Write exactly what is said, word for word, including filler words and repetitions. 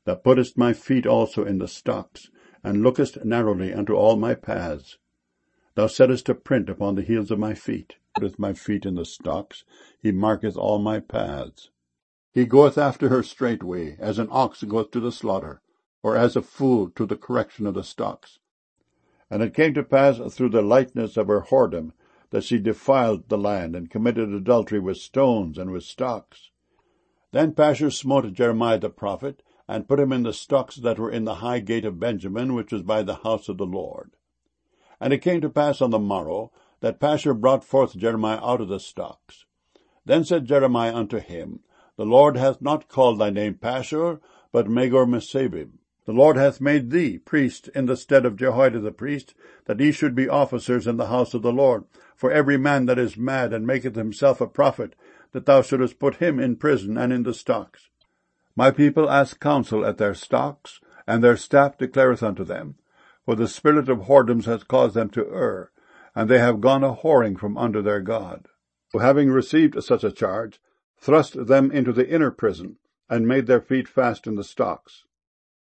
Thou puttest my feet also in the stocks, and lookest narrowly unto all my paths. Thou settest a print upon the heels of my feet. Putteth my feet in the stocks, he marketh all my paths. He goeth after her straightway, as an ox goeth to the slaughter, or as a fool to the correction of the stocks. And it came to pass through the lightness of her whoredom, that she defiled the land, and committed adultery with stones and with stocks. Then Pashur smote Jeremiah the prophet, and put him in the stocks that were in the high gate of Benjamin, which was by the house of the Lord. And it came to pass on the morrow, that Pashur brought forth Jeremiah out of the stocks. Then said Jeremiah unto him, The Lord hath not called thy name Pashur, but Magor-Missabib. The Lord hath made thee priest in the stead of Jehoiada the priest, that ye should be officers in the house of the Lord. For every man that is mad and maketh himself a prophet, that thou shouldest put him in prison and in the stocks. My people ask counsel at their stocks, and their staff declareth unto them. For the spirit of whoredoms hath caused them to err, and they have gone a whoring from under their God. Who, having received such a charge, thrust them into the inner prison, and made their feet fast in the stocks.